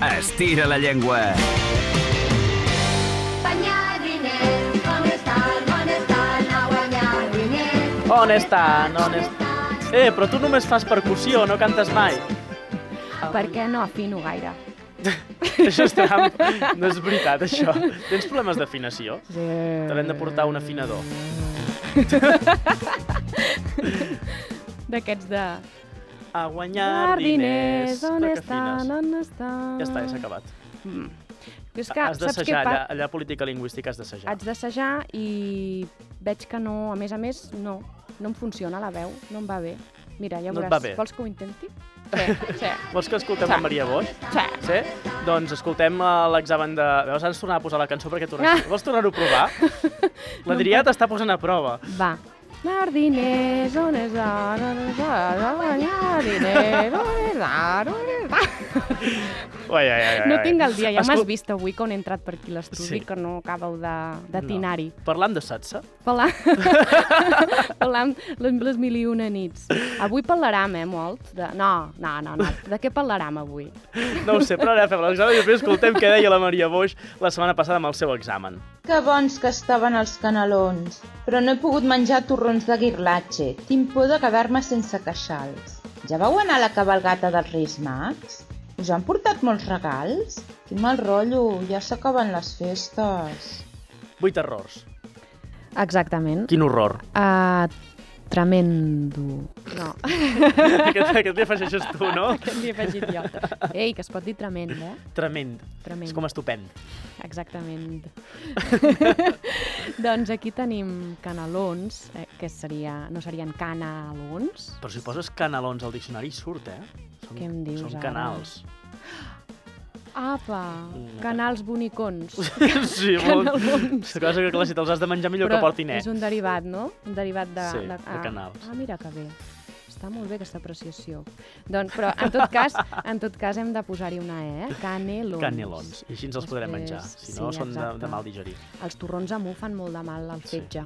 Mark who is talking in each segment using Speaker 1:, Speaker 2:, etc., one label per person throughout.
Speaker 1: Estira la llengua.
Speaker 2: Guanyar diners, on estan a guanyar diners.
Speaker 3: On estan? Però tu només fas percussió, no cantes mai.
Speaker 4: Perquè no afino gaire.
Speaker 3: Això és tramp. No és veritat, això. Tens problemes d'afinació?
Speaker 4: Sí.
Speaker 3: Te l'hem de portar un afinador.
Speaker 4: D'aquests de...
Speaker 3: A guanyar diners.
Speaker 4: on
Speaker 3: Però que
Speaker 4: estan,
Speaker 3: fines.
Speaker 4: on estan...
Speaker 3: Ja està, ja s'ha acabat.
Speaker 4: És que,
Speaker 3: Has
Speaker 4: saps què
Speaker 3: d'assajar, allà política lingüística has d'assajar.
Speaker 4: Haig d'assajar i veig que no, a més, no em funciona la veu, no em va bé. Mira, ja
Speaker 3: No et
Speaker 4: veuràs.
Speaker 3: va bé?
Speaker 4: Vols que ho intenti? Sí.
Speaker 3: Vols que escoltem la Maria Boix?
Speaker 4: Sí.
Speaker 3: Sí? Doncs escoltem l'examen de... Veus, has de tornar a posar la cançó perquè tornes... Vols tornar-ho a provar? L'Adrià t'està posant a prova.
Speaker 4: Va. Guanyar diners, on estan, guanyar diners, on estan,
Speaker 3: Ai.
Speaker 4: No tinc el dia, ja m'has vist avui quan he entrat per aquí a l'estudi,
Speaker 3: Sí.
Speaker 4: que no acabeu d'atinar-hi.
Speaker 3: No. Parlant de sexe,
Speaker 4: Parlant les mil i una nits. Avui parlarem, molt. No. De què parlarem avui?
Speaker 3: no ho sé, però ara fem l'examen i després escoltem què deia la Maria Boix la setmana passada amb el seu examen.
Speaker 5: Que bons que estaven els canelons, però no he pogut menjar torrons de guirlatge. Tinc por de quedar-me sense queixals. Ja vau anar a la cabalgata dels Reis Mags? Us han portat molts regals? Quin mal rotllo, ja s'acaben les festes.
Speaker 3: 8 errors.
Speaker 4: Exactament.
Speaker 3: Quin horror.
Speaker 4: Tremendo. No.
Speaker 3: Aquest li afegeixes tu, no?
Speaker 4: Aquest l'hi he afegit jo. Ei, que es pot dir tremend,
Speaker 3: Tremend.
Speaker 4: Tremend.
Speaker 3: És com estupend.
Speaker 4: Exactament. Doncs aquí tenim canelons, que no serien canalons.
Speaker 3: Però si poses canelons al diccionari surt,
Speaker 4: Què em dius
Speaker 3: Són
Speaker 4: ara?
Speaker 3: canals.
Speaker 4: Apa, canals bonicons.
Speaker 3: Sí, molt.
Speaker 4: Canelons.
Speaker 3: Cosa que, clar, si te'ls has de menjar millor que portin,
Speaker 4: és un derivat, no? Un derivat de...
Speaker 3: Sí, de canals.
Speaker 4: Mira que bé. Està molt bé aquesta apreciació. Doncs, però en tot cas hem de posar-hi una canelons.
Speaker 3: Canelons. I així ens els podrem menjar. Si no, són de mal digerir.
Speaker 4: Els torrons amb fan molt de mal al fetge.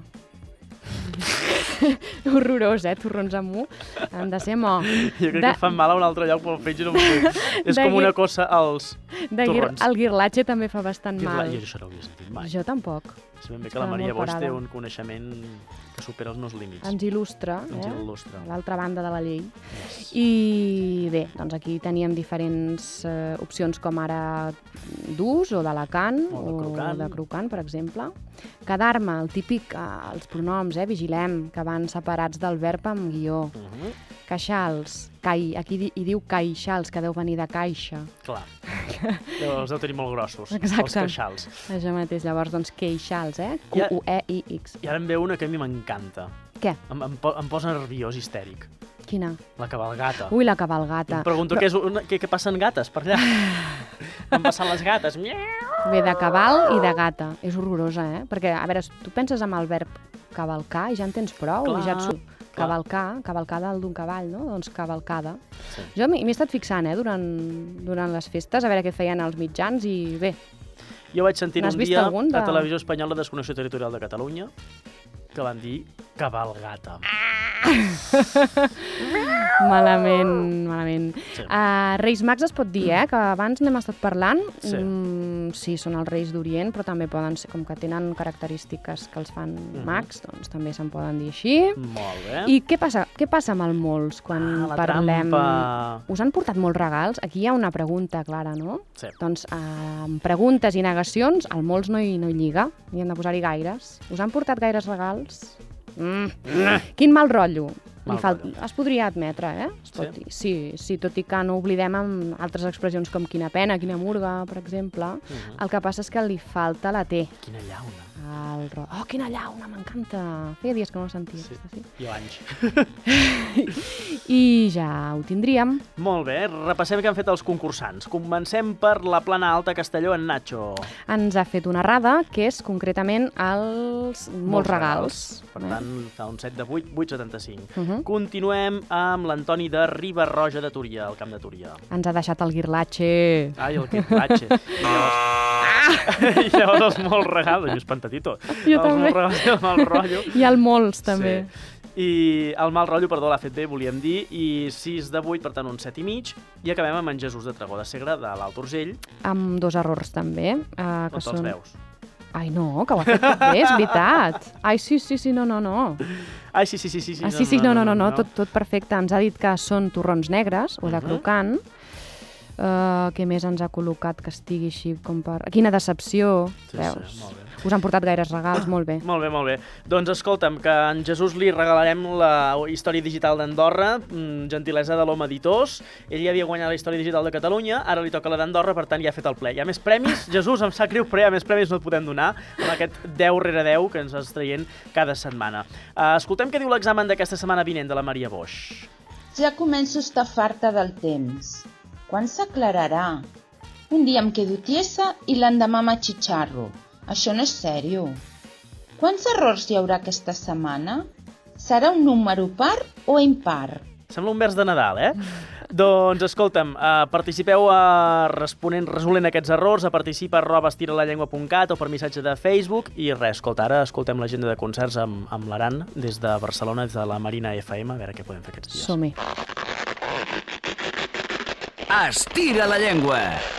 Speaker 4: Horrorós, torrons amb han de ser mo.
Speaker 3: Jo crec que fan mal a un altre lloc, però el fetge no m'ho sé. És com una cosa als torrons.
Speaker 4: El guirlatge també fa bastant mal.
Speaker 3: Jo això no ho havia sentit mai.
Speaker 4: Jo tampoc.
Speaker 3: És ben bé que la Maria Boix té un coneixement que supera els meus límits.
Speaker 4: Ens il·lustra,
Speaker 3: il·lustra.
Speaker 4: a l'altra banda de la llei. I bé, doncs aquí teníem diferents opcions com ara d'ús o d'Alacant o de crocant, per exemple. Quedar-me, el típic, els pronoms, vigilem, que van separats del verb amb guió. Queixals, aquí hi diu caixals, que deu venir de caixa.
Speaker 3: Clar, els deu tenir molt grossos,
Speaker 4: Exacte.
Speaker 3: els queixals.
Speaker 4: Això mateix, llavors, doncs, queixals, Q-U-E-I-X.
Speaker 3: I ara en ve una que a mi m'encanta.
Speaker 4: Què?
Speaker 3: Em posa nerviós, histèric.
Speaker 4: Quina?
Speaker 3: La cabalgata.
Speaker 4: Ui, la cabalgata.
Speaker 3: Em pregunto què passen gates per allà. Em passen les gates.
Speaker 4: Ve de cabal i de gata. És horrorosa, Perquè, a veure, tu penses amb el verb cavalcar i ja en tens prou.
Speaker 3: Clar.
Speaker 4: Ja et surt. Cavalcada d'un cavall, no? Doncs cavalcada.
Speaker 3: Sí.
Speaker 4: Jo m'he estat fixant, durant les festes, a veure què feien els mitjans i bé.
Speaker 3: Jo vaig sentir un dia
Speaker 4: algun
Speaker 3: a Televisió Espanyola Desconnexió Territorial de Catalunya que van dir cabalgata.
Speaker 4: Malament.
Speaker 3: Sí.
Speaker 4: Reis Mags es pot dir, que abans n'hem estat parlant.
Speaker 3: Sí.
Speaker 4: Sí, són els Reis d'Orient, però també poden ser, com que tenen característiques que els fan mags, doncs també se'n poden dir així.
Speaker 3: Molt bé.
Speaker 4: I què passa amb el molts quan
Speaker 3: la
Speaker 4: parlem?
Speaker 3: trampa.
Speaker 4: Us han portat molts regals? Aquí hi ha una pregunta clara, no?
Speaker 3: Sí.
Speaker 4: Doncs amb preguntes i negacions, el molts no hi lliga, hi han de posar-hi gaires. Us han portat gaires regals? Quin mal rotllo. Es podria admetre, Es pot dir. Sí, tot i que no oblidem amb altres expressions com quina pena, quina murga, per exemple. El que passa és que li falta la T.
Speaker 3: Quina llauna.
Speaker 4: Oh, quina llauna, m'encanta. Feia dies que no ho sentia.
Speaker 3: Sí. Jo anys.
Speaker 4: I ja ho tindríem.
Speaker 3: Molt bé, repassem què han fet els concursants. Comencem per la Plana Alta Castelló, en Nacho.
Speaker 4: Ens ha fet una errada, que és concretament els molts regals.
Speaker 3: Per tant, fa un 7 de 8, 8,75. Continuem amb l'Antoni de Riba-roja de Túria, al Camp de Túria.
Speaker 4: Ens ha deixat el guirlatge.
Speaker 3: Ai, el guirlatge. I llavors els molts regals, jo espantatito.
Speaker 4: Jo també.
Speaker 3: Els molts regals i el mal rotllo.
Speaker 4: I el molts, també.
Speaker 3: Sí. I el mal rotllo, perdó, l'ha fet bé, volíem dir, i 6 de 8, per tant un 7,5, i acabem amb en Jesús de Tregó de Segre, de l'Alt Urgell.
Speaker 4: Amb 2 errors també.
Speaker 3: No te'ls veus.
Speaker 4: Ai, no, que ho ha fet tot bé, és veritat. Ai, sí, no.
Speaker 3: Ai, sí.
Speaker 4: No, tot perfecte. Ens ha dit que són torrons negres o de crocant. Què més ens ha col·locat que estigui així com per... Quina decepció, veus?
Speaker 3: Sí, molt bé.
Speaker 4: Us han portat gaires regals, molt bé.
Speaker 3: Molt bé. Doncs escolta'm, que a en Jesús li regalarem la història digital d'Andorra, gentilesa de l'Home Editors. Ell ja havia guanyat la història digital de Catalunya, ara li toca la d'Andorra, per tant ja ha fet el ple. Hi ha més premis, Jesús, em sap greu, però hi ha més premis, no et podem donar, amb aquest 10 rere 10 que ens estàs traient cada setmana. Escoltem què diu l'examen d'aquesta setmana vinent de la Maria Boix.
Speaker 5: Ja començo a estar farta del temps. Quan s'aclararà? Un dia em quedo tiesa i l'endemà m'atxitxarro. Això no és sèrio. Quants errors hi haurà aquesta setmana? Serà un número par o impar?
Speaker 3: Sembla un vers de Nadal, eh? Doncs, escolta'm, participeu resolent aquests errors, a participa@estiralallengua.cat o per missatge de Facebook. I res, escolta, ara escoltem l'agenda de concerts amb l'Aran des de Barcelona, des de la Marina FM, a veure què podem fer aquests dies.
Speaker 4: Som-hi.
Speaker 1: Estira la llengua.